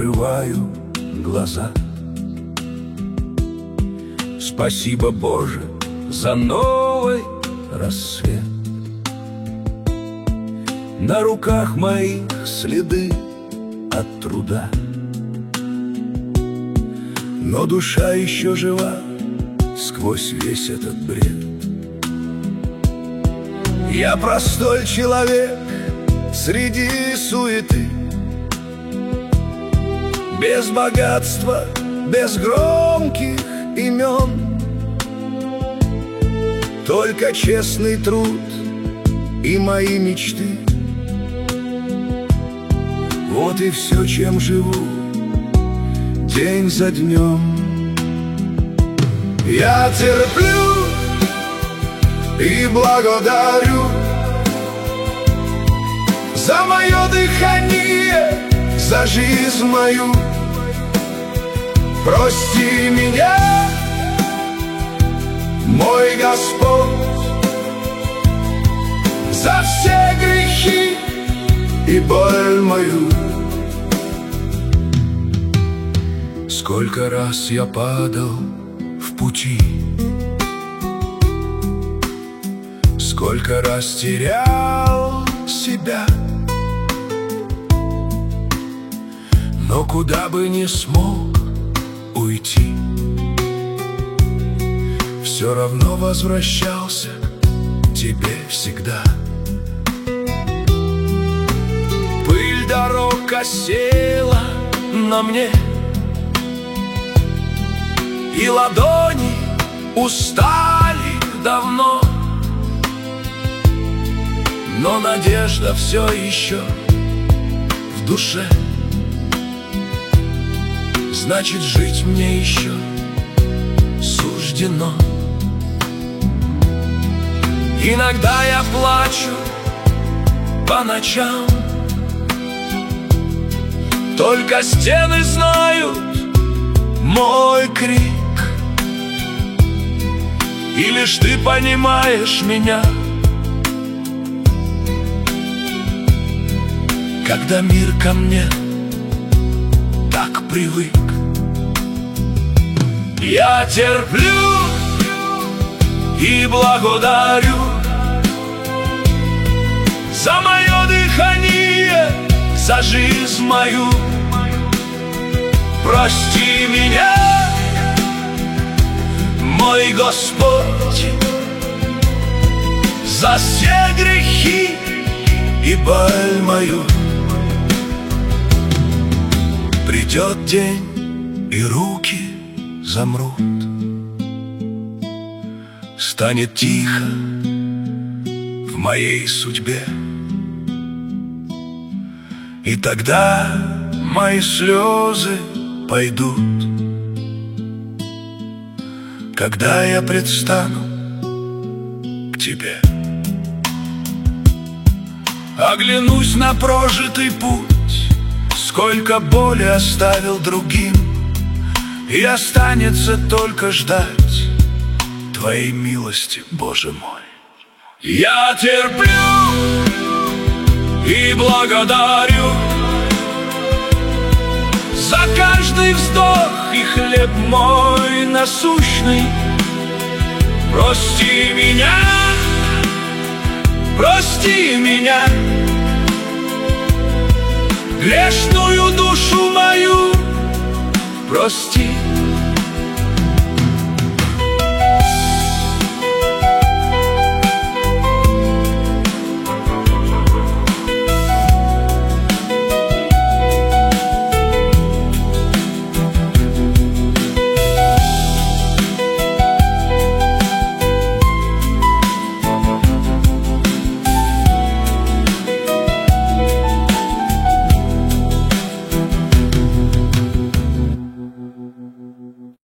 закрываю глаза. Спасибо, Боже, за новый рассвет. На руках моих следы от труда, но душа еще жива сквозь весь этот бред. Я простой человек среди суеты, без богатства, без громких имен, только честный труд и мои мечты. Вот и все, чем живу день за днем. Я терплю и благодарю за мое дыхание, за жизнь мою. Прости меня, мой Господь, за все грехи и боль мою. Сколько раз я падал в пути, сколько раз терял себя, но куда бы ни смог уйти, все равно возвращался к тебе всегда. Пыль дорог осела на мне, и ладони устали давно, но надежда все еще в душе. Значит, жить мне еще суждено. Иногда я плачу по ночам, только стены знают мой крик. И лишь ты понимаешь меня, когда мир ко мне так привык. Я терплю и благодарю за мое дыхание, за жизнь мою. Прости меня, мой Господь, за все грехи и боль мою. Придет день, и руки замрут, станет тихо в моей судьбе, и тогда мои слезы пойдут, когда я предстану к тебе. Оглянусь на прожитый путь, сколько боли оставил другим, и останется только ждать твоей милости, Боже мой. Я терплю и благодарю за каждый вздох и хлеб мой насущный. Прости меня, прости меня, грешную душу мою прости.